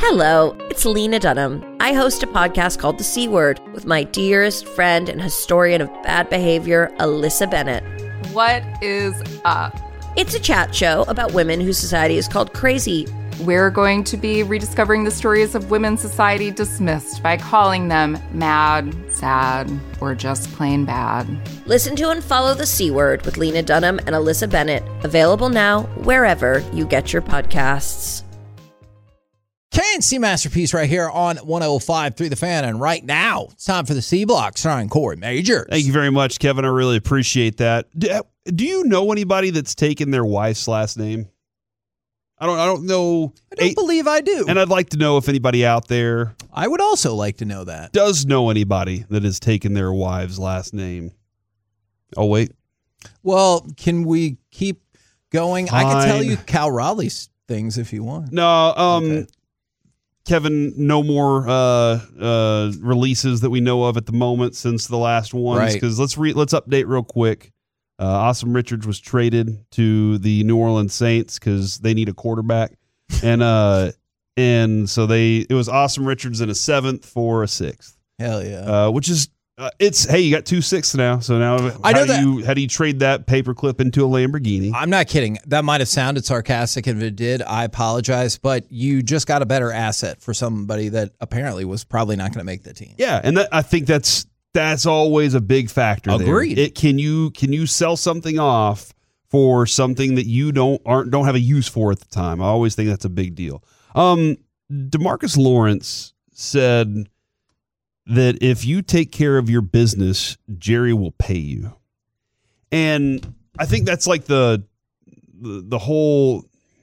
Hello, it's Lena Dunham. I host a podcast called The C Word with my dearest friend and historian of bad behavior, Alyssa Bennett. What is up? It's a chat show about women whose society is called crazy. We're going to be rediscovering the stories of women's society dismissed by calling them mad, sad, or just plain bad. Listen to and follow The C Word with Lena Dunham and Alyssa Bennett. Available now wherever you get your podcasts. K&C Masterpiece right here on 105.3 The Fan. And right now, it's time for the C Block starring Corey Majors. Thank you very much, Kevin. I really appreciate that. Do you know anybody that's taken their wife's last name? I don't know. I don't believe I do. And I'd like to know if anybody out there I would also like to know that. does know anybody that has taken their wife's last name. Oh, wait. Well, can we keep going? I can tell Fine. you Cal Raleig's things if you want. No, Okay. Kevin, no more releases that we know of at the moment since the last ones. Right. Because let's update real quick. Awesome Richards was traded to the New Orleans Saints because they need a quarterback, and so it was Awesome Richards in a 7th for a 6th. Hell yeah. Which is you got 2 6s now. So now I know how do you trade that paperclip into a Lamborghini? I'm not kidding. That might have sounded sarcastic. If it did, I apologize. But you just got a better asset for somebody that apparently was probably not going to make the team. Yeah, and I think that's always a big factor. Agreed. There. Can you sell something off for something that you don't have a use for at the time? I always think that's a big deal. DeMarcus Lawrence said that if you take care of your business, Jerry will pay you. And I think that's like the whole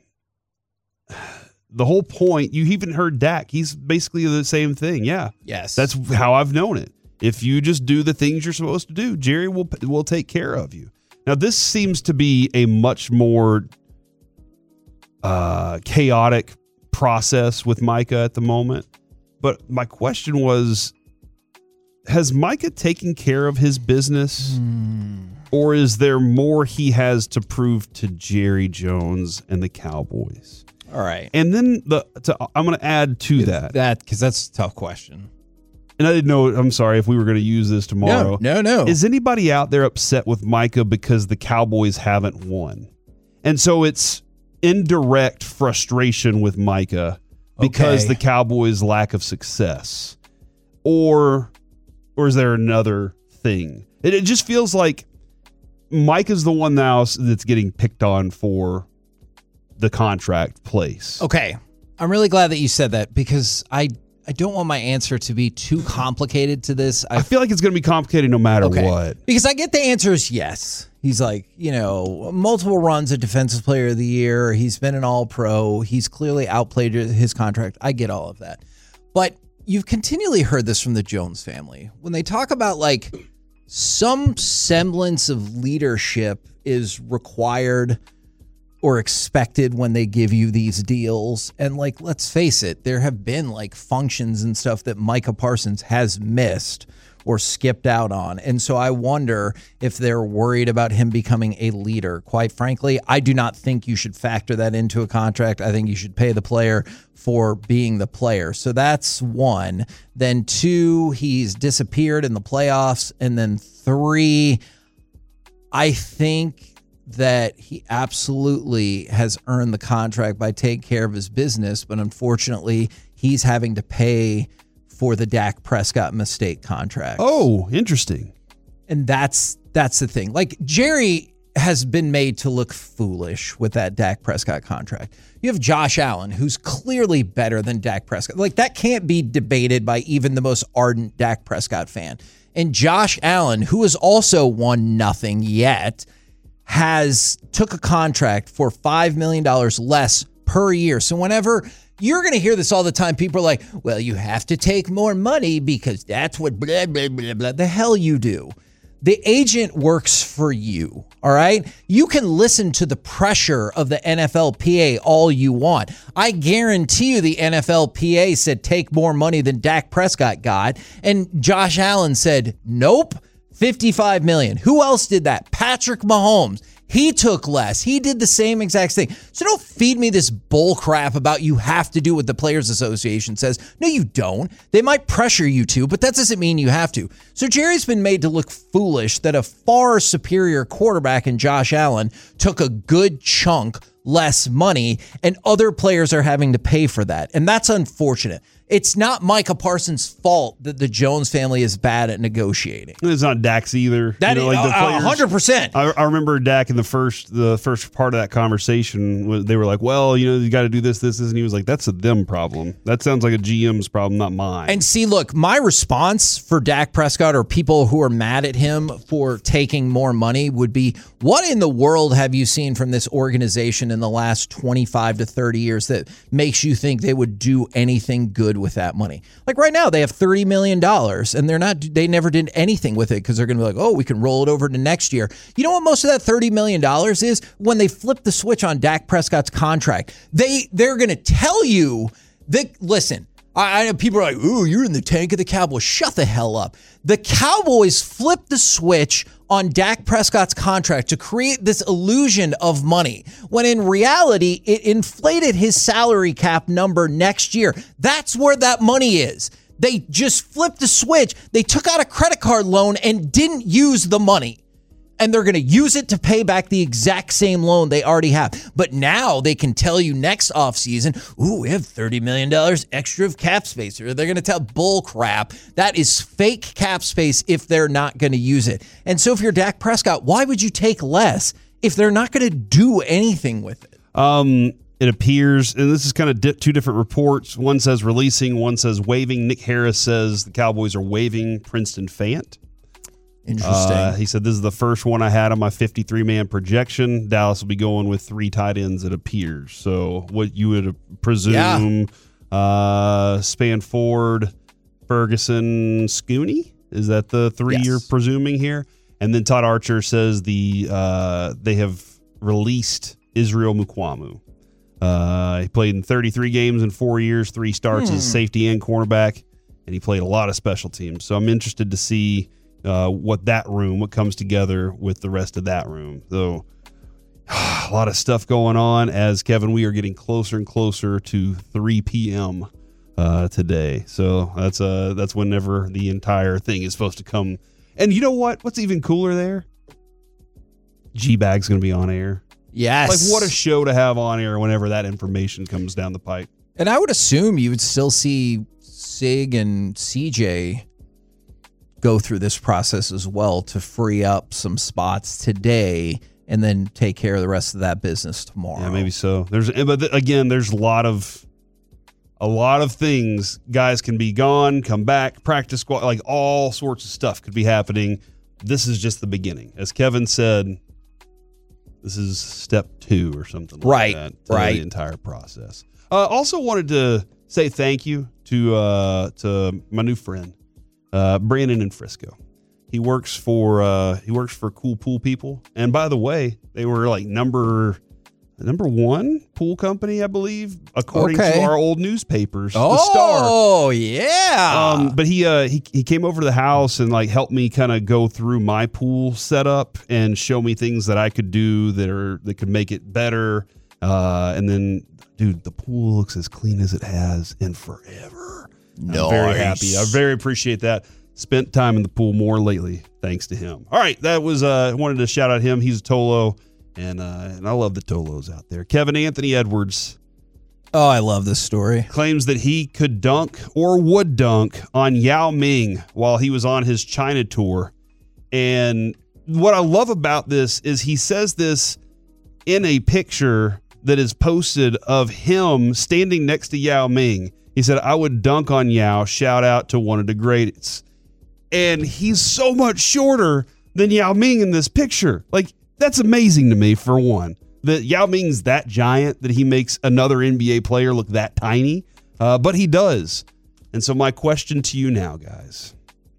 point. You even heard Dak. He's basically the same thing. Yeah. Yes. That's how I've known it. If you just do the things you're supposed to do, Jerry will take care of you. Now, this seems to be a much more chaotic process with Micah at the moment. But my question was, has Micah taken care of his business? Or is there more he has to prove to Jerry Jones and the Cowboys? All right. And then I'm going to add to that. Because that's a tough question. And I didn't know, I'm sorry, if we were going to use this tomorrow. No. Is anybody out there upset with Micah because the Cowboys haven't won? And so it's indirect frustration with Micah because the Cowboys' lack of success. Or is there another thing? It just feels like Micah's the one now that's getting picked on for the contract place. Okay. I'm really glad that you said that because I don't want my answer to be too complicated to this. I feel like it's going to be complicated no matter what. Because I get the answer is yes. He's like, multiple runs at Defensive Player of the Year. He's been an All-Pro. He's clearly outplayed his contract. I get all of that. But you've continually heard this from the Jones family. When they talk about like some semblance of leadership is required or expected when they give you these deals. And like, let's face it, there have been like functions and stuff that Micah Parsons has missed or skipped out on. And so I wonder if they're worried about him becoming a leader. Quite frankly, I do not think you should factor that into a contract. I think you should pay the player for being the player. So that's one. Then 2, he's disappeared in the playoffs. And then 3, I think that he absolutely has earned the contract by taking care of his business, but unfortunately, he's having to pay for the Dak Prescott mistake contract. Oh, interesting. And that's the thing. Like, Jerry has been made to look foolish with that Dak Prescott contract. You have Josh Allen, who's clearly better than Dak Prescott. Like, that can't be debated by even the most ardent Dak Prescott fan. And Josh Allen, who has also won nothing yet, took a contract for $5 million less per year. So whenever you're going to hear this all the time, people are like, well, you have to take more money because that's what blah, blah, blah, blah. The hell you do. The agent works for you, all right? You can listen to the pressure of the NFLPA all you want. I guarantee you the NFLPA said take more money than Dak Prescott got, and Josh Allen said, nope, $55 million. Who else did that? Patrick Mahomes. He took less. He did the same exact thing. So don't feed me this bull crap about you have to do what the Players Association says. No, you don't. They might pressure you to, but that doesn't mean you have to. So Jerry's been made to look foolish that a far superior quarterback in Josh Allen took a good chunk less money, and other players are having to pay for that. And that's unfortunate. It's not Micah Parsons' fault that the Jones family is bad at negotiating. It's not Dak's either. That is 100%. I remember Dak in the first part of that conversation. They were like, "Well, you got to do this," and he was like, "That's a them problem. That sounds like a GM's problem, not mine." And see, look, my response for Dak Prescott or people who are mad at him for taking more money would be, what in the world have you seen from this organization in the last 25 to 30 years that makes you think they would do anything good with that money? Like right now, they have $30 million and they never did anything with it because they're going to be like, oh, we can roll it over to next year. You know what most of that $30 million is? When they flip the switch on Dak Prescott's contract, they're going to tell you that, listen, I know people are like, ooh, you're in the tank of the Cowboys. Shut the hell up. The Cowboys flipped the switch on Dak Prescott's contract to create this illusion of money, when in reality, it inflated his salary cap number next year. That's where that money is. They just flipped the switch. They took out a credit card loan and didn't use the money. And they're going to use it to pay back the exact same loan they already have. But now they can tell you next offseason, ooh, we have $30 million extra of cap space. Or they're going to tell bull crap. That is fake cap space if they're not going to use it. And so if you're Dak Prescott, why would you take less if they're not going to do anything with it? It appears, and this is kind of two different reports. One says releasing, one says waiving. Nick Harris says the Cowboys are waiving Princeton Fant. Interesting. He said, this is the first one I had on my 53-man projection. Dallas will be going with 3 tight ends, it appears. So what you would presume, Spanford, Ferguson, Scooney? Is that the 3 you're presuming here? And then Todd Archer says they have released Israel Mukwamu. He played in 33 games in 4 years, 3 starts as safety and cornerback, and he played a lot of special teams. So I'm interested to see what comes together with the rest of that room. So a lot of stuff going on as, Kevin, we are getting closer and closer to 3 p.m. Today. So that's whenever the entire thing is supposed to come. And you know what? What's even cooler there? G-Bag's going to be on air. Yes. Like, what a show to have on air whenever that information comes down the pipe. And I would assume you would still see Sig and CJ go through this process as well to free up some spots today and then take care of the rest of that business tomorrow. Yeah, maybe so. There's a lot of things. Guys can be gone, come back, practice squad, like all sorts of stuff could be happening. This is just the beginning. As Kevin said, this is step 2 or something like that. Right. The entire process. Also wanted to say thank you to my new friend, Brandon in Frisco. He works for Cool Pool People, and by the way, they were like number 1 pool company, I believe, according to our old newspapers. The Star. Oh yeah. But he came over to the house and like helped me kind of go through my pool setup and show me things that I could do that could make it better. And then, dude, the pool looks as clean as it has in forever. Nice. I'm very happy. I very appreciate that. Spent time in the pool more lately, thanks to him. All right, that was wanted to shout out him. He's a Tolo, and I love the Tolos out there. Kevin Anthony Edwards. Oh, I love this story. Claims that he could dunk or would dunk on Yao Ming while he was on his China tour. And what I love about this is he says this in a picture that is posted of him standing next to Yao Ming. He said, I would dunk on Yao, shout out to one of the greatest. And he's so much shorter than Yao Ming in this picture. Like, that's amazing to me, for one. That Yao Ming's that giant that he makes another NBA player look that tiny. But he does. And so my question to you now, guys.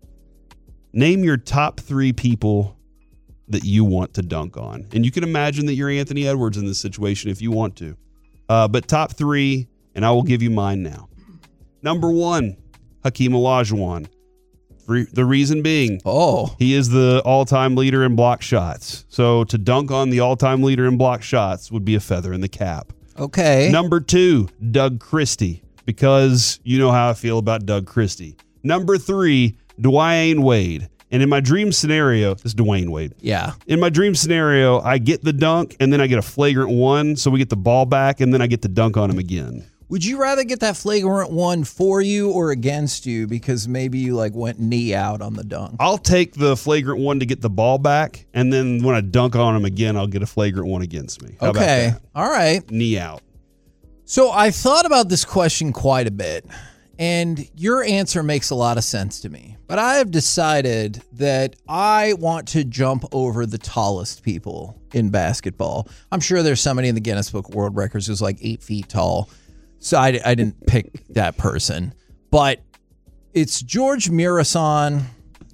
Name your top 3 people that you want to dunk on. And you can imagine that you're Anthony Edwards in this situation if you want to. But top 3, and I will give you mine now. Number 1, Hakeem Olajuwon. The reason being, he is the all-time leader in block shots. So to dunk on the all-time leader in block shots would be a feather in the cap. Okay. Number 2, Doug Christie, because you know how I feel about Doug Christie. Number 3, Dwayne Wade. And in my dream scenario, this is Dwayne Wade. Yeah. In my dream scenario, I get the dunk, and then I get a flagrant 1, so we get the ball back, and then I get to dunk on him again. Would you rather get that flagrant 1 for you or against you because maybe you like went knee out on the dunk? I'll take the flagrant 1 to get the ball back, and then when I dunk on him again, I'll get a flagrant 1 against me. How about that? All right. Knee out. So I thought about this question quite a bit, and your answer makes a lot of sense to me. But I have decided that I want to jump over the tallest people in basketball. I'm sure there's somebody in the Guinness Book of World Records who's like 8 feet tall. So I didn't pick that person. But it's George Murasan,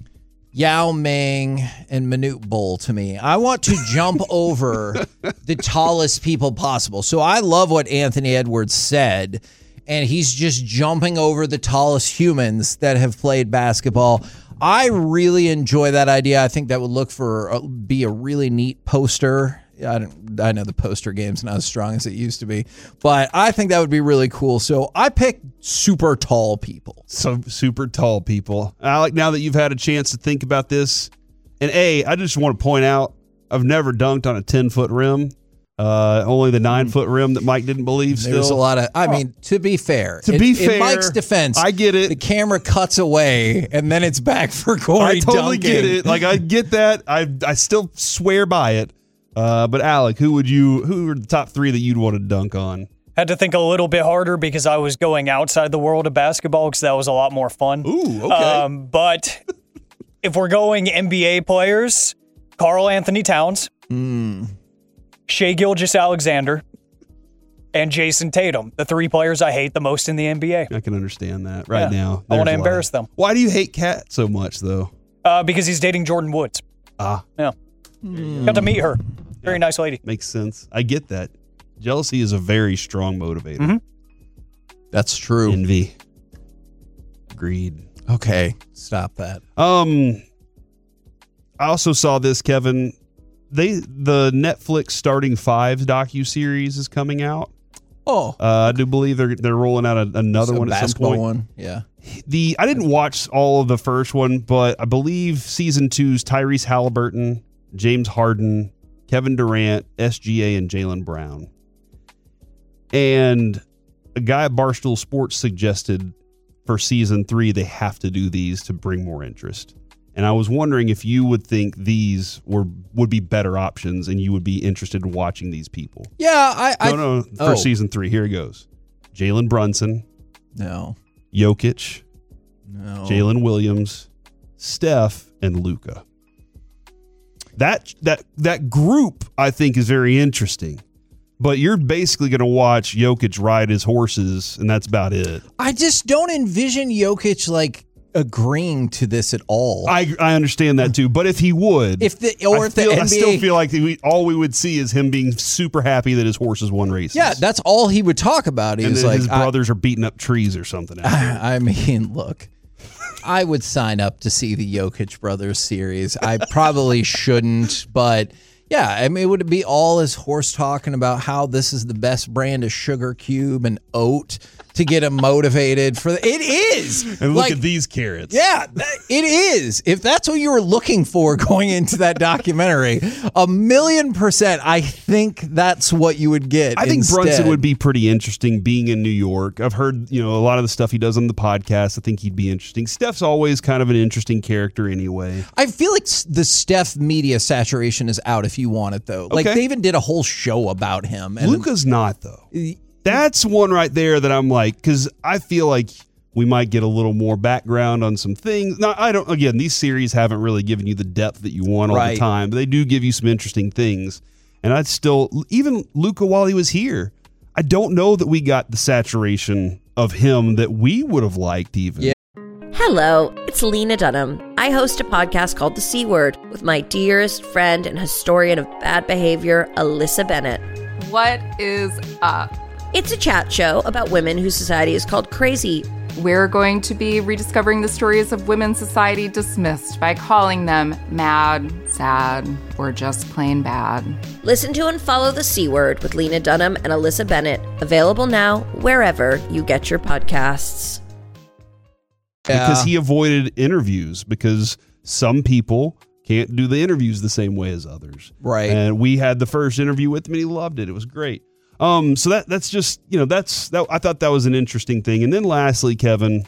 Yao Ming, and Manute Bol to me. I want to jump over the tallest people possible. So I love what Anthony Edwards said. And he's just jumping over the tallest humans that have played basketball. I really enjoy that idea. I think that would be a really neat poster. I know the poster game's not as strong as it used to be, but I think that would be really cool. So I picked super tall people. So super tall people. Alec, now that you've had a chance to think about this, and I just want to point out, I've never dunked on a 10-foot rim. Only the 9-foot rim that Mike didn't believe still. There's a lot of, to be fair. In Mike's defense, I get it. The camera cuts away and then it's back for Corey I totally dunking. get it. Like, I get that. I still swear by it. But Alec, who are the top 3 that you'd want to dunk on? Had to think a little bit harder because I was going outside the world of basketball because that was a lot more fun. Ooh, okay. But if we're going NBA players, Karl Anthony Towns. Shai Gilgeous-Alexander, and Jason Tatum, the 3 players I hate the most in the NBA. I can understand that now. I want to embarrass them. Why do you hate Kat so much, though? Because he's dating Jordan Woods. Yeah. Got to meet her. Very nice lady. Makes sense. I get that. Jealousy is a very strong motivator. Mm-hmm. That's true. Envy. Greed. Okay, stop that. I also saw this, Kevin. The Netflix Starting Five docuseries is coming out. I do believe they're rolling out another one at some point. One, yeah. I didn't watch all of the first one, but I believe season 2's Tyrese Halliburton, James Harden, Kevin Durant, SGA, and Jaylen Brown. And a guy at Barstool Sports suggested for season 3 they have to do these to bring more interest. And I was wondering if you would think these would be better options and you would be interested in watching these people. Yeah, for season 3. Here it goes. Jalen Brunson. No. Jokic. No. Jalen Williams. Steph and Luka. That group, I think, is very interesting. But you're basically going to watch Jokic ride his horses, and that's about it. I just don't envision Jokic, like, agreeing to this at all. I understand that too, but if he would, I still feel like all we would see is him being super happy that his horses won races. Yeah, that's all he would talk about. And like his brothers are beating up trees or something. I mean, look, I would sign up to see the Jokic Brothers series. I probably shouldn't, but yeah, I mean, would it be all his horse talking about how this is the best brand of sugar cube and oat to get him motivated for it is. And look at these carrots. Yeah, it is. If that's what you were looking for going into that documentary, 1,000,000%, I think that's what you would get. I think Brunson would be pretty interesting being in New York. I've heard, a lot of the stuff he does on the podcast. I think he'd be interesting. Steph's always kind of an interesting character anyway. I feel like the Steph media saturation is out if you want it, though. Like, they even did a whole show about him. And Luka's not, though. That's one right there that I'm like, because I feel like we might get a little more background on some things. Now, again, these series haven't really given you the depth that you want all the time, but they do give you some interesting things. And I'd still, even Luka while he was here, I don't know that we got the saturation of him that we would have liked even. Yeah. Hello, it's Lena Dunham. I host a podcast called The C Word with my dearest friend and historian of bad behavior, Alyssa Bennett. What is up? It's a chat show about women whose society is called crazy, We're going to be rediscovering the stories of women's society dismissed by calling them mad, sad, or just plain bad. Listen to and follow The C Word with Lena Dunham and Alyssa Bennett. Available now wherever you get your podcasts. Because he avoided interviews because some people can't do the interviews the same way as others. Right. And we had the first interview with him and he loved it. It was great. So that's just, I thought that was an interesting thing. And then lastly, Kevin,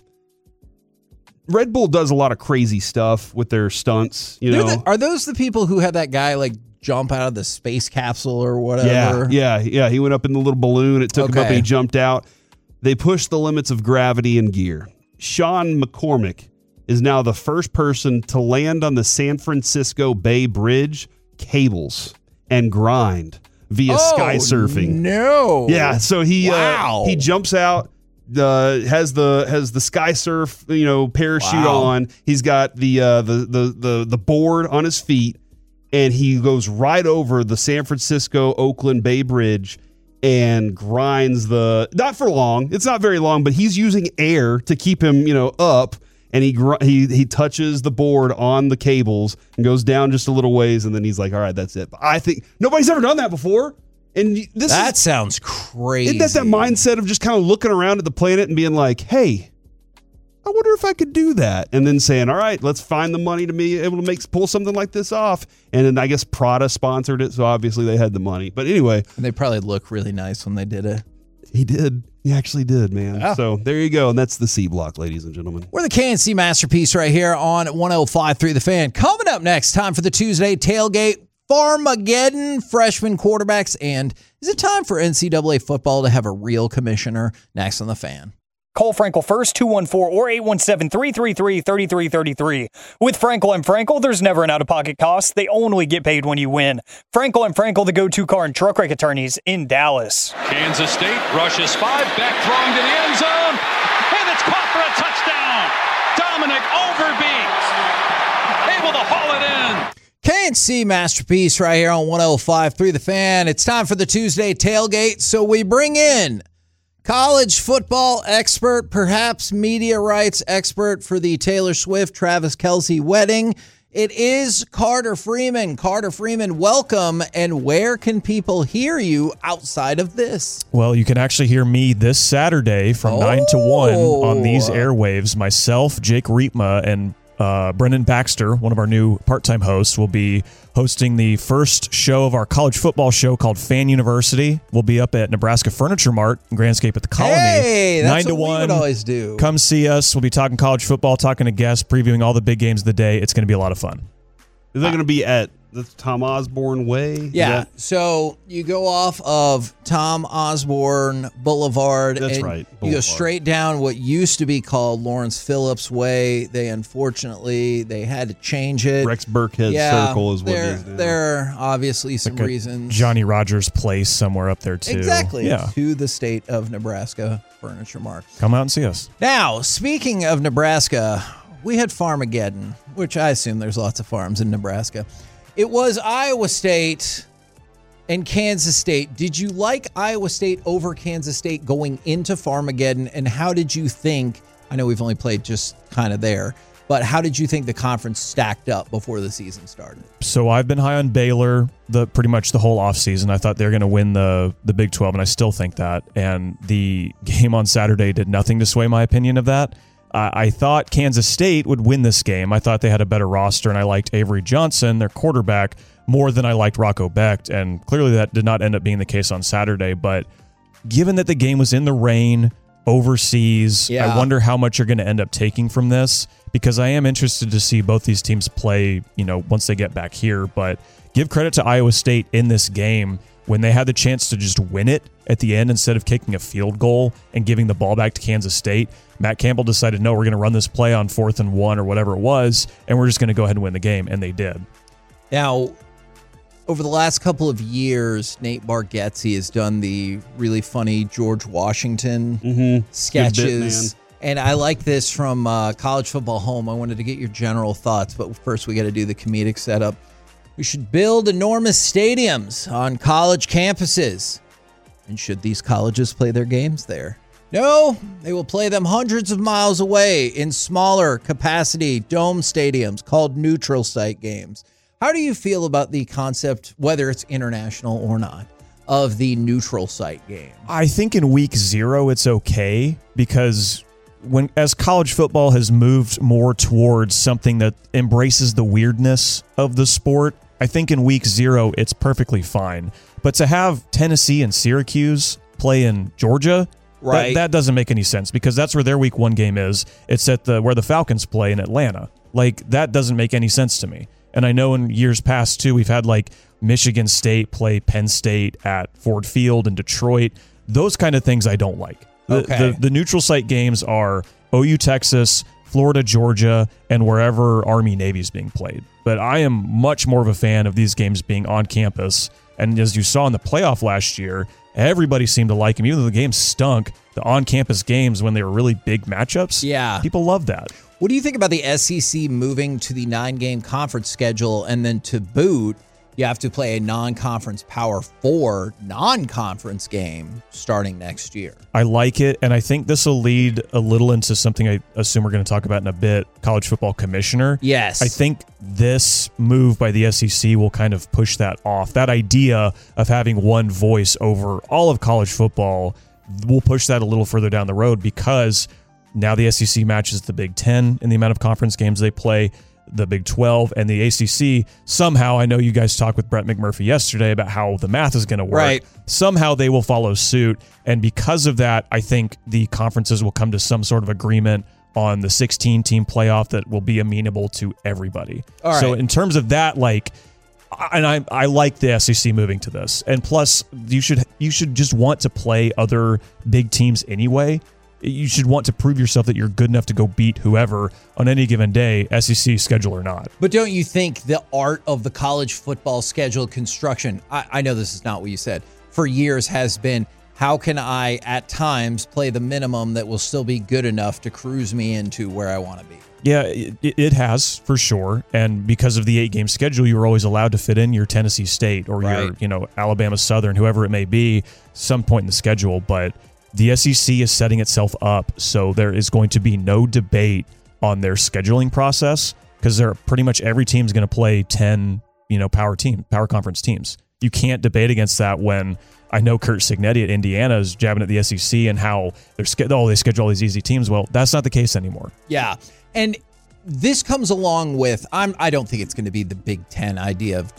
Red Bull does a lot of crazy stuff with their stunts, Are those the people who had that guy like jump out of the space capsule or whatever? Yeah. He went up in the little balloon. It took him up and he jumped out. They pushed the limits of gravity and gear. Sean McCormick is now the first person to land on the San Francisco Bay Bridge cables and grind via sky surfing. No. Yeah, so he jumps out, has the sky surf, parachute on. He's got the board on his feet, and he goes right over the San Francisco Oakland Bay Bridge and grinds not for long. It's not very long, but he's using air to keep him, up. And he touches the board on the cables and goes down just a little ways, and then he's like, all right, that's it. But I think nobody's ever done that before. And that sounds crazy. Isn't that mindset of just kind of looking around at the planet and being like, hey, I wonder if I could do that. And then saying, all right, let's find the money to be able to pull something like this off. And then I guess Prada sponsored it, so obviously they had the money. But anyway. And they probably look really nice when they did it. He did. He actually did, man. Yeah. So there you go. And that's the C Block, ladies and gentlemen. We're the KNC Masterpiece right here on 105.3 The Fan. Coming up next, time for the Tuesday Tailgate Farmageddon, freshman quarterbacks. And is it time for NCAA football to have a real commissioner? Next on The Fan. Call Frankel first, 214 or 817-333-3333. With Frankel and Frankel, there's never an out-of-pocket cost. They only get paid when you win. Frankel and Frankel, the go-to car and truck wreck attorneys in Dallas. Kansas State rushes 5, back throwing to the end zone, and it's caught for a touchdown. Dominic Overbeek able to haul it in. KNC Masterpiece right here on 105.3 The Fan. It's time for the Tuesday Tailgate, so we bring in college football expert, perhaps media rights expert for the Taylor Swift, Travis Kelce wedding. It is Carter Freeman. Carter Freeman, welcome. And where can people hear you outside of this? Well, you can actually hear me this Saturday from 9 to 1 on these airwaves. Myself, Jake Riepma, and Brendan Baxter, one of our new part-time hosts, will be hosting the first show of our college football show called Fan University. We'll be up at Nebraska Furniture Mart in Grandscape at the Colony. Hey, that's 9 to what 1. we would always do. Come see us. We'll be talking college football, talking to guests, previewing all the big games of the day. It's going to be a lot of fun. Is that going to be at the Tom Osborne Way? Yeah. So you go off of Tom Osborne Boulevard. That's and right. You go straight down what used to be called Lawrence Phillips Way. They had to change it. Rex Burkhead Circle is what it is now. There are obviously some reasons. Johnny Rogers Place somewhere up there, too. Exactly. Yeah. To the state of Nebraska Furniture Mart. Come out and see us. Now, speaking of Nebraska, we had Farmageddon, which I assume there's lots of farms in Nebraska. It was Iowa State and Kansas State. Did you like Iowa State over Kansas State going into Farmageddon? And how did you think, I know we've only played just kind of there, but how did you think the conference stacked up before the season started? So I've been high on Baylor pretty much the whole offseason. I thought they were going to win the Big 12, and I still think that. And the game on Saturday did nothing to sway my opinion of that. I thought Kansas State would win this game. I thought they had a better roster, and I liked Avery Johnson, their quarterback, more than I liked Rocco Becht, and clearly that did not end up being the case on Saturday. But given that the game was in the rain, overseas, I wonder how much you're going to end up taking from this, because I am interested to see both these teams play, once they get back here. But give credit to Iowa State in this game when they had the chance to just win it at the end instead of kicking a field goal and giving the ball back to Kansas State. Matt Campbell decided, no, we're going to run this play on 4th and 1 or whatever it was, and we're just going to go ahead and win the game, and they did. Now, over the last couple of years, Nate Bargatze has done the really funny George Washington sketches. And I like this from College Football Home. I wanted to get your general thoughts, but first we got to do the comedic setup. We should build enormous stadiums on college campuses. And should these colleges play their games there? No, they will play them hundreds of miles away in smaller capacity dome stadiums called neutral site games. How do you feel about the concept, whether it's international or not, of the neutral site game? I think in week 0 it's okay, because as college football has moved more towards something that embraces the weirdness of the sport, I think in week 0 it's perfectly fine. But to have Tennessee and Syracuse play in Georgia, right, that doesn't make any sense, because that's where their week 1 game is. It's at where the Falcons play in Atlanta. Like, that doesn't make any sense to me. And I know in years past too, we've had like Michigan State play Penn State at Ford Field in Detroit. Those kind of things I don't like. The neutral site games are OU Texas, Florida Georgia, and wherever Army Navy is being played. But I am much more of a fan of these games being on campus. And as you saw in the playoff last year, everybody seemed to like them. Even though the game stunk, the on-campus games, when they were really big matchups, people love that. What do you think about the SEC moving to the 9-game conference schedule, and then to boot, you have to play a non-conference Power 4 non-conference game starting next year? I like it, and I think this will lead a little into something I assume we're going to talk about in a bit, college football commissioner. Yes. I think this move by the SEC will kind of push that off. That idea of having one voice over all of college football will push that a little further down the road, because now the SEC matches the Big Ten in the amount of conference games they play, the Big 12, and the ACC. Somehow, I know you guys talked with Brett McMurphy yesterday about how the math is going to work. Right. Somehow they will follow suit. And because of that, I think the conferences will come to some sort of agreement on the 16-team playoff that will be amenable to everybody. All right. So in terms of that, I like the SEC moving to this. And plus, you should just want to play other big teams anyway. You should want to prove yourself that you're good enough to go beat whoever on any given day, SEC schedule or not. But don't you think the art of the college football schedule construction, I know this is not what you said, for years has been, how can I at times play the minimum that will still be good enough to cruise me into where I want to be? Yeah, it has, for sure. And because of the 8-game schedule, you were always allowed to fit in your Tennessee State or your Alabama Southern, whoever it may be, some point in the schedule. But the SEC is setting itself up so there is going to be no debate on their scheduling process, because pretty much every team is going to play 10, power conference teams. You can't debate against that when I know Curt Cignetti at Indiana is jabbing at the SEC and how they schedule all these easy teams. Well, that's not the case anymore. Yeah. And this comes along with, I don't think it's going to be the Big Ten idea of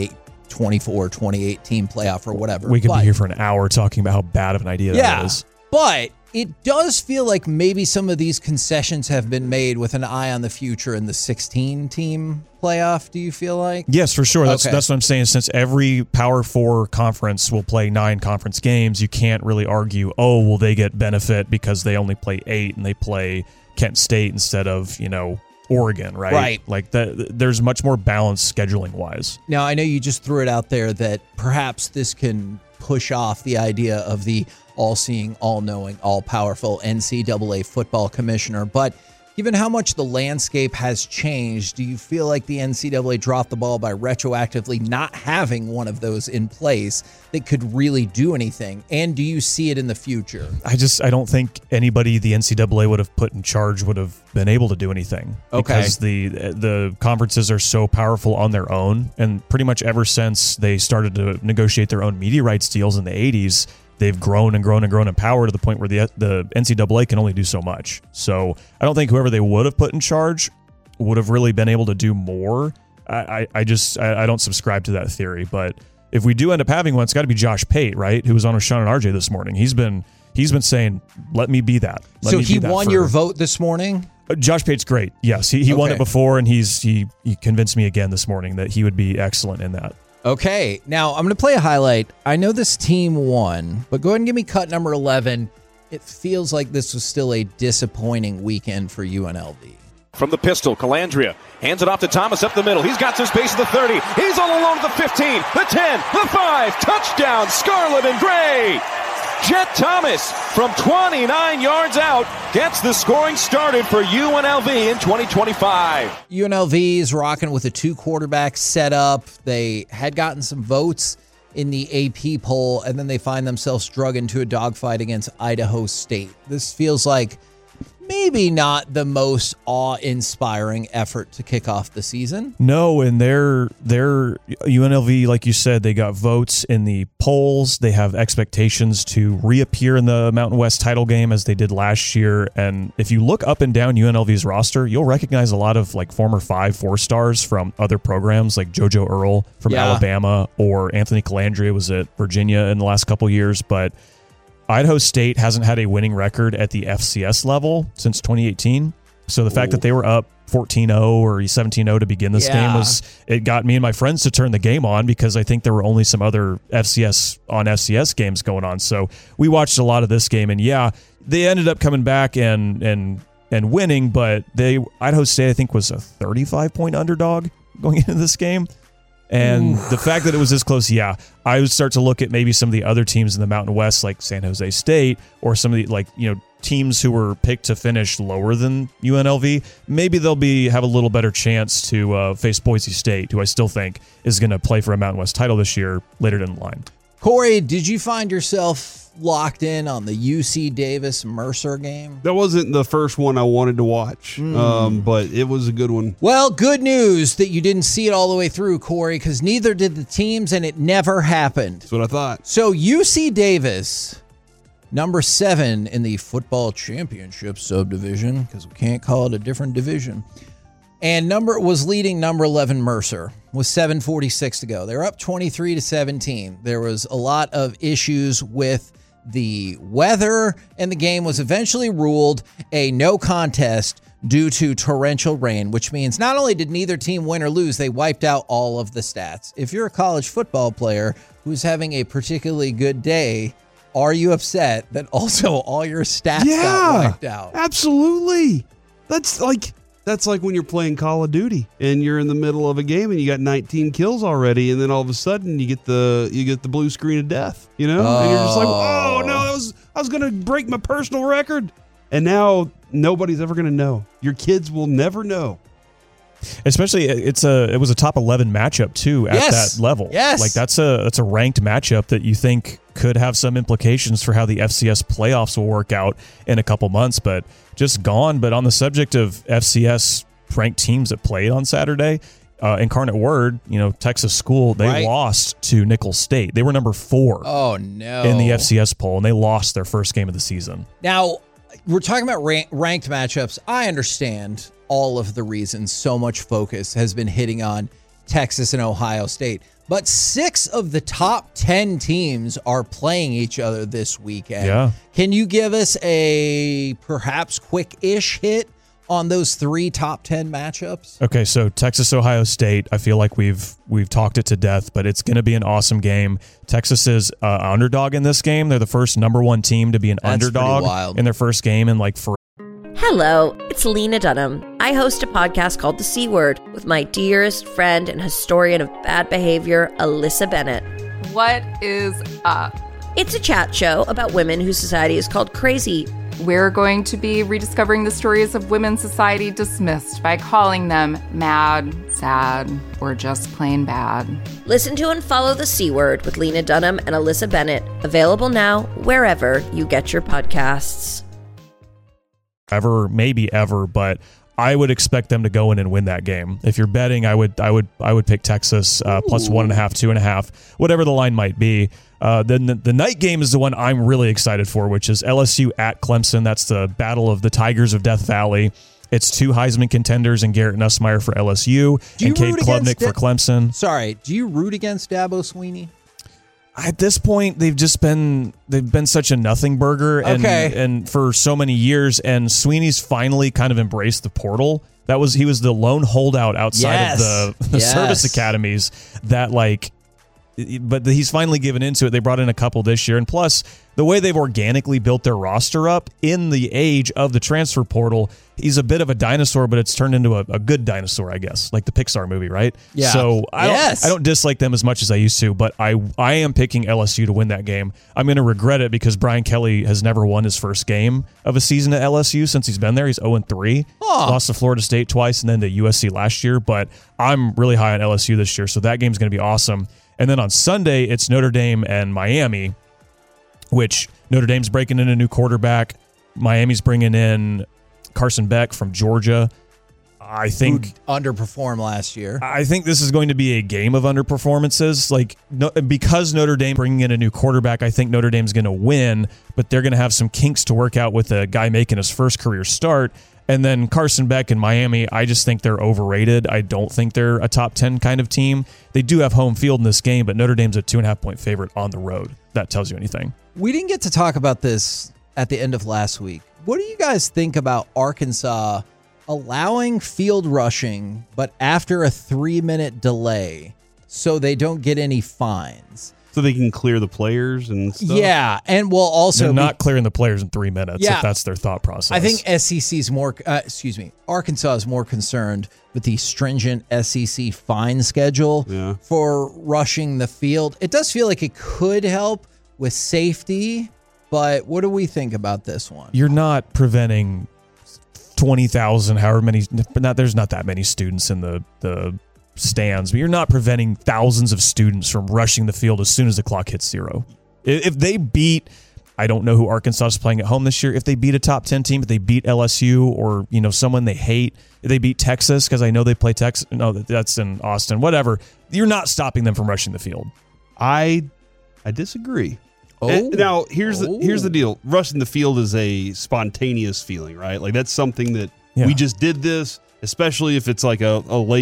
24, 28 team playoff or whatever. We could be here for an hour talking about how bad of an idea that is. But it does feel like maybe some of these concessions have been made with an eye on the future in the 16-team playoff, do you feel like? Yes, for sure. That's what I'm saying. Since every Power 4 conference will play 9 conference games, you can't really argue, they get benefit because they only play 8 and they play Kent State instead of, Oregon, right? Right. Like there's much more balance scheduling-wise. Now, I know you just threw it out there that perhaps this can push off the idea of the all-seeing, all-knowing, all-powerful NCAA football commissioner, but given how much the landscape has changed, do you feel like the NCAA dropped the ball by retroactively not having one of those in place that could really do anything? And do you see it in the future? I don't think anybody the NCAA would have put in charge would have been able to do anything. Okay. Because the conferences are so powerful on their own, and pretty much ever since they started to negotiate their own media rights deals in the 80s, they've grown and grown and grown in power to the point where the NCAA can only do so much. So I don't think whoever they would have put in charge would have really been able to do more. I don't subscribe to that theory. But if we do end up having one, it's got to be Josh Pate, right? Who was on with Sean and RJ this morning. He's been saying, let me be that. So he won your vote this morning? Josh Pate's great. Yes, he won it before, and he convinced me again this morning that he would be excellent in that. Okay, now I'm going to play a highlight. I know this team won, but go ahead and give me cut number 11. It feels like this was still a disappointing weekend for UNLV. From the pistol, Calandria hands it off to Thomas up the middle. He's got some space at the 30. He's all alone at the 15, the 10, the 5. Touchdown, Scarlet and Gray. Jet Thomas from 29 yards out gets the scoring started for UNLV in 2025. UNLV is rocking with a 2-quarterback setup. They had gotten some votes in the AP poll, and then they find themselves drug into a dogfight against Idaho State. This feels like maybe not the most awe-inspiring effort to kick off the season. No, and their UNLV, like you said, they got votes in the polls. They have expectations to reappear in the Mountain West title game as they did last year. And if you look up and down UNLV's roster, you'll recognize a lot of like former 5-4 stars from other programs, like JoJo Earle from Alabama, or Anthony Calandria was at Virginia in the last couple years. But Idaho State hasn't had a winning record at the FCS level since 2018. So the fact that they were up 14-0 or 17-0 to begin this game it got me and my friends to turn the game on, because I think there were only some other FCS games going on. So we watched a lot of this game, and they ended up coming back and winning, but Idaho State, I think, was a 35-point underdog going into this game. And the fact that it was this close, I would start to look at maybe some of the other teams in the Mountain West, like San Jose State, or some of the teams who were picked to finish lower than UNLV. Maybe they'll have a little better chance to face Boise State, who I still think is going to play for a Mountain West title this year later down the line. Corey, did you find yourself locked in on the UC Davis Mercer game? That wasn't the first one I wanted to watch, but it was a good one. Well, good news that you didn't see it all the way through, Corey, because neither did the teams, and it never happened. That's what I thought. So UC Davis, number 7 in the football championship subdivision, because we can't call it a different division, and was leading number 11 Mercer with 7:46 to go. They're up 23-17. There was a lot of issues with the weather, and the game was eventually ruled a no contest due to torrential rain, which means not only did neither team win or lose, they wiped out all of the stats. If you're a college football player who's having a particularly good day, are you upset that also all your stats got wiped out? Absolutely. That's like when you're playing Call of Duty and you're in the middle of a game and you got 19 kills already, and then all of a sudden you get the blue screen of death, and you're just like, oh no, I was gonna break my personal record, and now nobody's ever gonna know. Your kids will never know. Especially, it was a top 11 matchup too at that level. Yes, like that's a ranked matchup that you think could have some implications for how the FCS playoffs will work out in a couple months, but just gone. But on the subject of FCS ranked teams that played on Saturday, Incarnate Word, Texas school, they lost to Nicholls State. They were number 4. Oh no, in the FCS poll, and they lost their first game of the season. Now, we're talking about ranked matchups. I understand all of the reasons so much focus has been hitting on Texas and Ohio State, but 6 of the top 10 teams are playing each other this weekend. Yeah. Can you give us a perhaps quick-ish hit on those 3 top 10 matchups? Okay, so Texas, Ohio State, I feel like we've talked it to death, but it's going to be an awesome game. Texas is underdog in this game. They're the first number 1 team to be an underdog in their first game in forever. Hello, it's Lena Dunham. I host a podcast called The C Word with my dearest friend and historian of bad behavior, Alyssa Bennett. What is up? It's a chat show about women whose society is called crazy. We're going to be rediscovering the stories of women's society dismissed by calling them mad, sad, or just plain bad. Listen to and follow The C Word with Lena Dunham and Alyssa Bennett. Available now wherever you get your podcasts. Maybe ever, but I would expect them to go in and win that game. If you're betting, I would pick Texas plus 1.5, 2.5, whatever the line might be. Then the night game is the one I'm really excited for, which is LSU at Clemson. That's the battle of the Tigers of Death Valley. It's 2 Heisman contenders and Garrett Nussmeier for LSU and Cade Klubnik for Clemson. Sorry, do you root against Dabo Swinney? At this point, they've been such a nothing burger and for so many years, and Sweeney's finally kind of embraced the portal. He was the lone holdout outside of the service academies but he's finally given into it. They brought in a couple this year, and plus the way they've organically built their roster up in the age of the transfer portal, he's a bit of a dinosaur, but it's turned into a good dinosaur, I guess, like the Pixar movie, right? Yeah. So I don't dislike them as much as I used to, but I am picking LSU to win that game. I'm going to regret it because Brian Kelly has never won his first game of a season at LSU since he's been there. He's 0-3, lost to Florida State twice, and then to USC last year. But I'm really high on LSU this year, so that game's going to be awesome. And then on Sunday, it's Notre Dame and Miami, which Notre Dame's breaking in a new quarterback. Miami's bringing in Carson Beck from Georgia. I think who underperformed last year. I think this is going to be a game of underperformances. Because Notre Dame bringing in a new quarterback, I think Notre Dame's going to win, but they're going to have some kinks to work out with a guy making his first career start. And then Carson Beck in Miami, I just think they're overrated. I don't think they're a top 10 kind of team. They do have home field in this game, but Notre Dame's a 2.5-point favorite on the road. That tells you anything. We didn't get to talk about this at the end of last week. What do you guys think about Arkansas allowing field rushing, but after a 3-minute delay so they don't get any fines? So they can clear the players and stuff? Yeah, and we'll also they're not clearing the players in 3 minutes Yeah. if that's their thought process. I think Arkansas is more concerned with the stringent SEC fine schedule for rushing the field. It does feel like it could help with safety, but what do we think about this one? You're not preventing 20,000, however many, there's not that many students in the stands, but you're not preventing thousands of students from rushing the field as soon as the clock hits 0. If they beat, I don't know who Arkansas is playing at home this year, if they beat a top 10 team, if they beat LSU or someone they hate, if they beat Texas, because I know they play Texas, no, that's in Austin, whatever, you're not stopping them from rushing the field. I disagree. Now, here's the deal. Rushing the field is a spontaneous feeling, right? Like, that's something that we just did this, especially if it's like a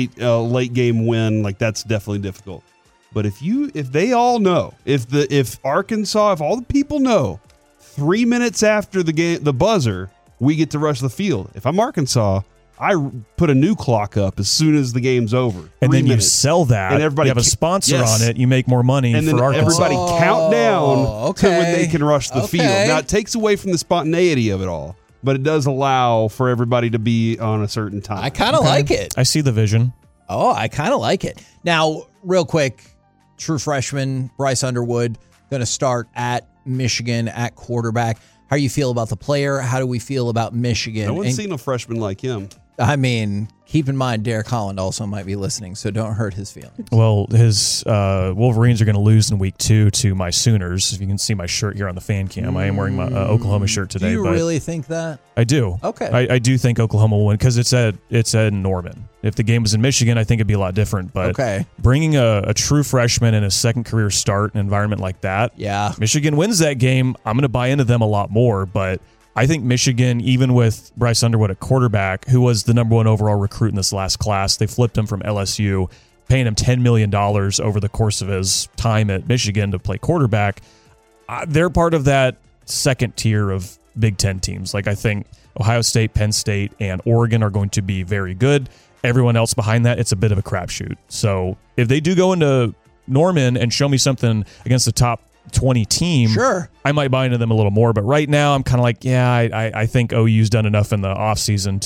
late game win. Like, that's definitely difficult. But if they all know, if Arkansas, if all the people know, 3 minutes after the buzzer, we get to rush the field. If I'm Arkansas, I put a new clock up as soon as the game's over. And then minutes. You sell that. And everybody you have a sponsor on it. You make more money and for then Arkansas. everybody count down to when they can rush the field. Now, it takes away from the spontaneity of it all, but it does allow for everybody to be on a certain time. I kind of like it. I see the vision. Oh, I kind of like it. Now, real quick, true freshman Bryce Underwood going to start at Michigan at quarterback. How do you feel about the player? How do we feel about Michigan? No one's seen a freshman like him. I mean, keep in mind, Derek Holland also might be listening, so don't hurt his feelings. Well, his Wolverines are going to lose in week 2 to my Sooners. If you can see my shirt here on the fan cam, I am wearing my Oklahoma shirt today. Do you really think that? I do. Okay. I do think Oklahoma will win because it's at Norman. If the game was in Michigan, I think it'd be a lot different. But bringing a true freshman in a second career start, an environment like that, Michigan wins that game. I'm going to buy into them a lot more, but I think Michigan, even with Bryce Underwood at quarterback, who was the number 1 overall recruit in this last class, they flipped him from LSU, paying him $10 million over the course of his time at Michigan to play quarterback. They're part of that second tier of Big Ten teams. Like, I think Ohio State, Penn State, and Oregon are going to be very good. Everyone else behind that, it's a bit of a crapshoot. So if they do go into Norman and show me something against the top 20 team, I might buy into them a little more. But right now, I'm kind of like, I think OU's done enough in the offseason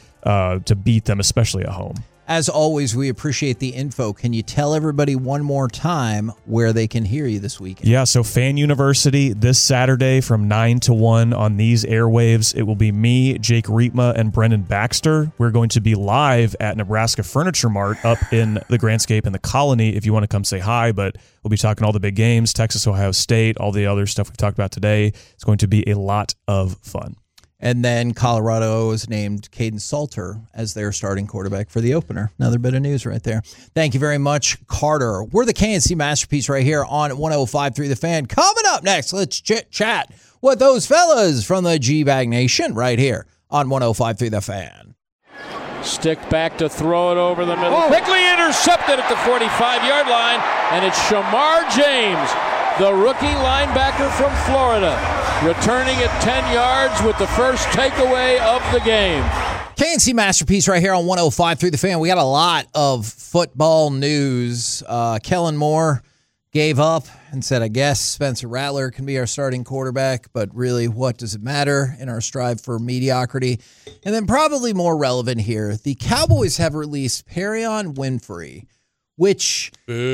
to beat them, especially at home. As always, we appreciate the info. Can you tell everybody one more time where they can hear you this weekend? Yeah, so Fan University this Saturday from 9 to 1 on these airwaves. It will be me, Jake Riepma, and Brendan Baxter. We're going to be live at Nebraska Furniture Mart up in the Grandscape in the Colony if you want to come say hi. But we'll be talking all the big games, Texas, Ohio State, all the other stuff we've talked about today. It's going to be a lot of fun. And then Colorado has named Caden Salter as their starting quarterback for the opener. Another bit of news right there. Thank you very much, Carter. We're the KNC Masterpiece right here on 105.3 The Fan. Coming up next, let's chit-chat with those fellas from the G-Bag Nation right here on 105.3 The Fan. Stick back to throw it over the middle. Quickly intercepted at the 45-yard line, and it's Shamar James, the rookie linebacker from Florida, returning at 10 yards with the first takeaway of the game. KNC Masterpiece right here on 105.3 The Fan. We got a lot of football news. Kellen Moore gave up and said, I guess Spencer Rattler can be our starting quarterback, but really, what does it matter in our strive for mediocrity? And then probably more relevant here, the Cowboys have released Perion Winfrey, which,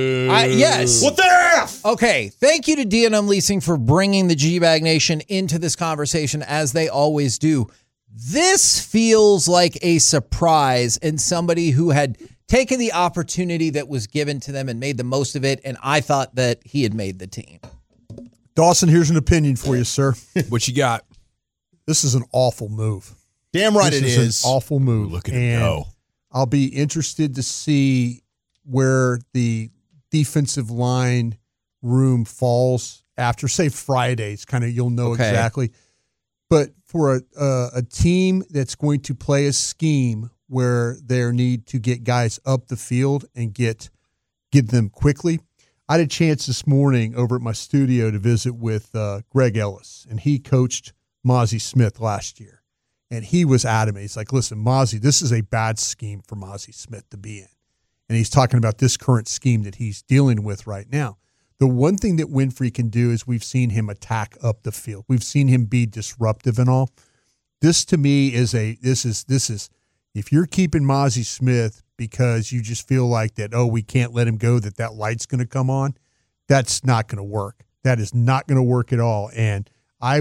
yes. What the F? Okay, thank you to D&M Leasing for bringing the G-Bag Nation into this conversation, as they always do. This feels like a surprise and somebody who had taken the opportunity that was given to them and made the most of it, and I thought that he had made the team. Dawson, here's an opinion for you, sir. What you got? This is an awful move. Damn right this it is. An awful move. Look at it go. I'll be interested to see where the defensive line room falls after, say, Fridays. Kind of, you'll know exactly. But for a team that's going to play a scheme where they need to get guys up the field and get them quickly, I had a chance this morning over at my studio to visit with Greg Ellis, and he coached Mazi Smith last year. And he was adamant. He's like, listen, Mazi, this is a bad scheme for Mazi Smith to be in. And he's talking about this current scheme that he's dealing with right now. The one thing that Winfrey can do is we've seen him attack up the field. We've seen him be disruptive and all. This to me is this is if you're keeping Mazi Smith because you just feel like that, oh, we can't let him go, that light's going to come on, that's not going to work. That is not going to work at all. And I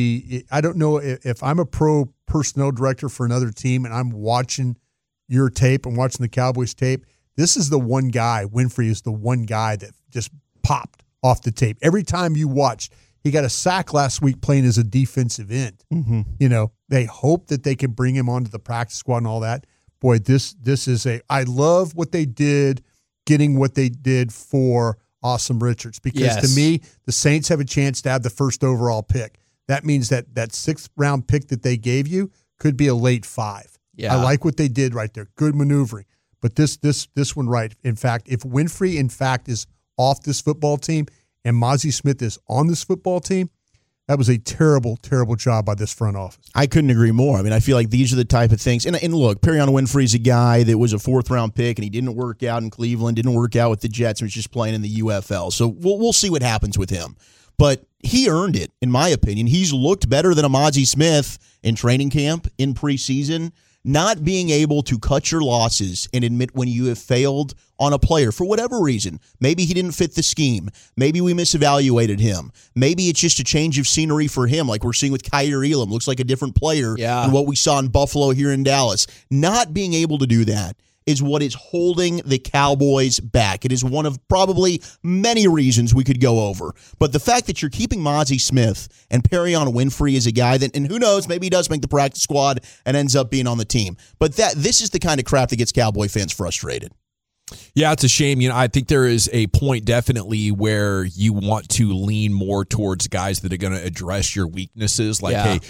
don't know if I'm a pro personnel director for another team and I'm watching your tape, I'm watching the Cowboys tape, this is the one guy, Winfrey is the one guy that just popped off the tape. Every time you watched, he got a sack last week playing as a defensive end. Mm-hmm. You know, they hope that they can bring him onto the practice squad and all that. Boy, this is I love what they did, getting what they did for Awesome Richards, because to me, the Saints have a chance to have the first overall pick. That means that 6th round pick that they gave you could be a late 5. Yeah. I like what they did right there. Good maneuvering. But this one right. In fact, if Winfrey in fact is off this football team and Mazi Smith is on this football team, that was a terrible, terrible job by this front office. I couldn't agree more. I mean, I feel like these are the type of things. And look, Perion Winfrey's a guy that was a 4th-round pick, and he didn't work out in Cleveland, didn't work out with the Jets, and was just playing in the UFL. So we'll see what happens with him. But he earned it, in my opinion. He's looked better than a Mazi Smith in training camp, in preseason. Not being able to cut your losses and admit when you have failed on a player for whatever reason. Maybe he didn't fit the scheme. Maybe we misevaluated him. Maybe it's just a change of scenery for him, like we're seeing with Kaiir Elam. Looks like a different player than what we saw in Buffalo here in Dallas. Not being able to do that is what is holding the Cowboys back. It is one of probably many reasons we could go over. But the fact that you're keeping Mazi Smith and Perion Winfrey is a guy that, and who knows, maybe he does make the practice squad and ends up being on the team. But this is the kind of crap that gets Cowboy fans frustrated. Yeah, it's a shame. You know, I think there is a point definitely where you want to lean more towards guys that are going to address your weaknesses. Like, hey,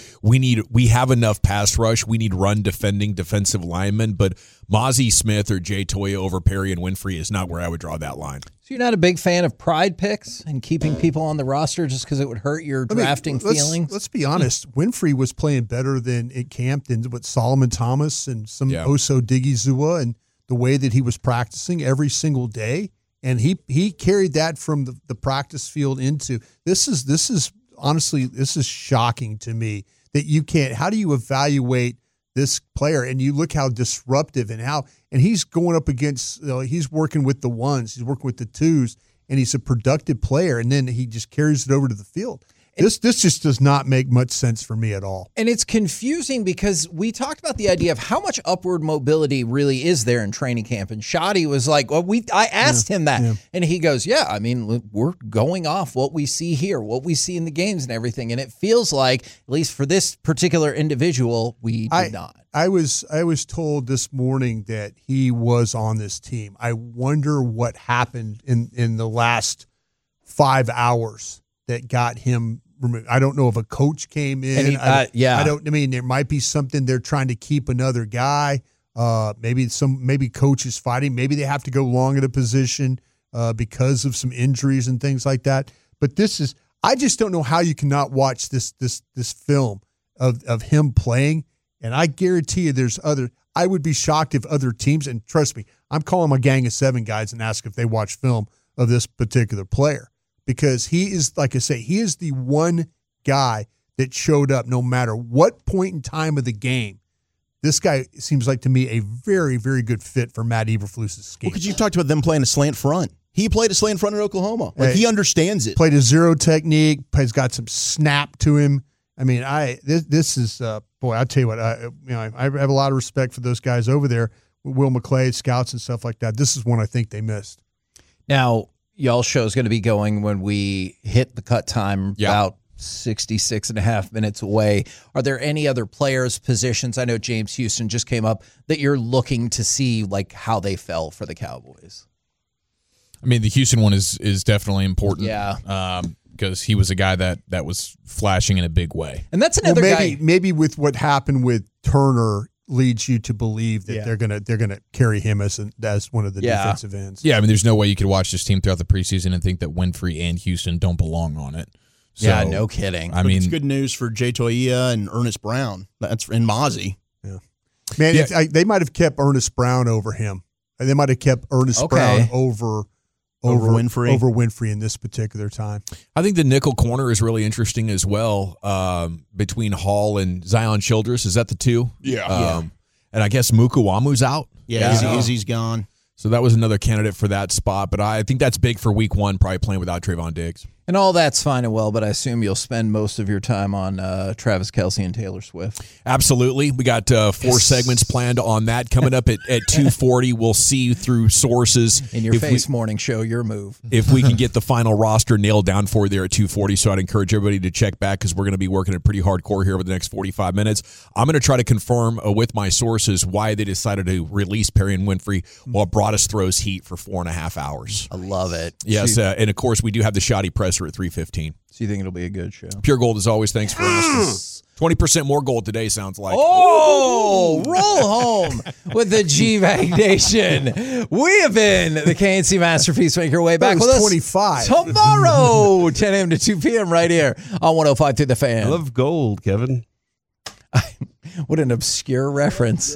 we have enough pass rush. We need run defending defensive linemen, but Mazi Smith or Jay Toya over Perion Winfrey is not where I would draw that line. So you're not a big fan of pride picks and keeping people on the roster just because it would hurt your drafting feelings? Let's be honest. Winfrey was playing better than at camp than with Solomon Thomas and some Oso Digizua and the way that he was practicing every single day. And he carried that from the practice field into this is honestly, this is shocking to me that you can't. How do you evaluate this player? And you look how disruptive and he's going up against, he's working with the ones, he's working with the twos, and he's a productive player. And then he just carries it over to the field. This just does not make much sense for me at all. And it's confusing because we talked about the idea of how much upward mobility really is there in training camp. And Shadi was like, well, I asked him that. And he goes, I mean, we're going off what we see here, what we see in the games and everything. And it feels like, at least for this particular individual, we did not. I was told this morning that he was on this team. I wonder what happened in the last 5 hours that got him removed. I don't know if a coach came in. There might be something they're trying to keep another guy. Maybe coach is fighting. Maybe they have to go long at a position because of some injuries and things like that. But I just don't know how you cannot watch this film of him playing. And I guarantee you I would be shocked if other teams, and trust me, I'm calling my gang of 7 guys and ask if they watch film of this particular player. Because he is, like I say, he is the one guy that showed up no matter what point in time of the game. This guy seems like, to me, a very, very good fit for Matt Eberflus's scheme. Well, because you talked about them playing a slant front. He played a slant front at Oklahoma. He understands it. Played a zero technique. He's got some snap to him. I mean, this is, boy, I'll tell you what, I have a lot of respect for those guys over there Will McClay, scouts and stuff like that. This is one I think they missed. Now, y'all's show is going to be going when we hit the cut time, about 66 and a half minutes away. Are there any other players, positions? I know James Houston just came up that you're looking to see like how they fell for the Cowboys. I mean, the Houston one is definitely important. Yeah. Because he was a guy that was flashing in a big way. And that's another guy. Maybe with what happened with Turner leads you to believe that they're gonna carry him as one of the defensive ends. Yeah, I mean, there's no way you could watch this team throughout the preseason and think that Winfrey and Houston don't belong on it. So, yeah, no kidding. I mean, it's good news for Jay Toia and Ernest Brown. That's in Mozzie. Yeah, man, they might have kept Ernest Brown over him. They might have kept Ernest Brown over Winfrey in this particular time. I think the nickel corner is really interesting as well, between Hall and Zion Childress. Is that the two? Yeah. And I guess Mukuamu's out. Yeah, Izzy's gone. So that was another candidate for that spot. But I think that's big for week one, probably playing without Trayvon Diggs. And all that's fine and well, but I assume you'll spend most of your time on Travis Kelce and Taylor Swift. Absolutely. We got 4 segments planned on that. Coming up at 2:40, we'll see through sources. In your face morning show, your move. If we can get the final roster nailed down for you there at 2:40. So I'd encourage everybody to check back because we're going to be working it pretty hardcore here over the next 45 minutes. I'm going to try to confirm with my sources why they decided to release Perry and Winfrey while Broadus throws heat for 4.5 hours. I love it. Yes, and of course, we do have the shoddy presser at 3:15. So you think it'll be a good show? Pure Gold as always. Thanks for asking. 20% more gold today sounds like. Oh, roll home with the G-Bag Nation. We have been the KNC Masterpiece Maker. Way back with us 25 tomorrow, 10 a.m. to 2 p.m. right here on 105 through the Fan. I love gold, Kevin. What an obscure reference.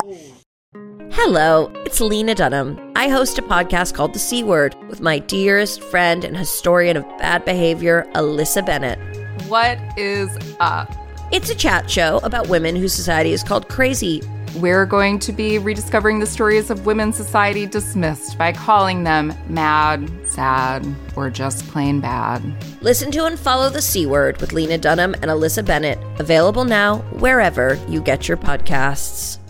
Hello, it's Lena Dunham. I host a podcast called The C Word with my dearest friend and historian of bad behavior, Alyssa Bennett. What is up? It's a chat show about women whose society is called crazy. We're going to be rediscovering the stories of women's society dismissed by calling them mad, sad, or just plain bad. Listen to and follow The C Word with Lena Dunham and Alyssa Bennett. Available now wherever you get your podcasts.